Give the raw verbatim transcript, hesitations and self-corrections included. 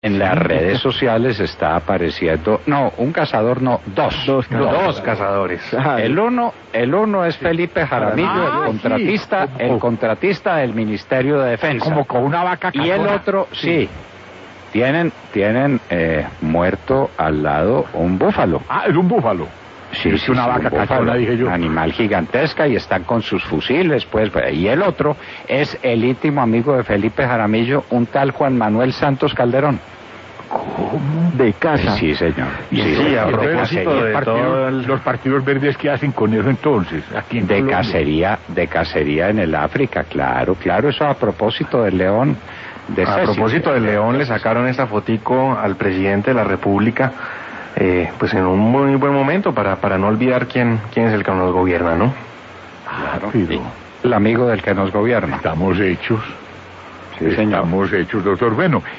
En las redes sociales está apareciendo, no, un cazador no, dos, Dos cazadores. dos cazadores. El uno, el uno es Felipe Jaramillo, Ah, el contratista, sí. el contratista del Ministerio de Defensa. Como con una vaca Y el cazona. otro, sí, tienen, tienen eh, muerto al lado un búfalo. Ah, es un búfalo. Sí, Es sí, una sí, vaca un búfalo, cachona, dije yo. animal gigantesca, y están con sus fusiles, pues. Y el otro es el íntimo amigo de Felipe Jaramillo, un tal Juan Manuel Santos Calderón. ¿Cómo? De casa. Sí, señor. Y Sí, sí, señor, a de propósito cacería. de partidos, los partidos verdes, ¿qué hacen con eso entonces? Aquí en De Colombia. cacería, de cacería en el África, claro, claro, eso a propósito del león. De A Ceci. propósito del león, le sacaron esta fotico al presidente de la República, eh, pues en un muy buen momento para, para no olvidar quién, quién es el que nos gobierna, ¿no? Claro, Pero el amigo del que nos gobierna. estamos hechos. Sí, señor. Estamos hechos, doctor. Bueno,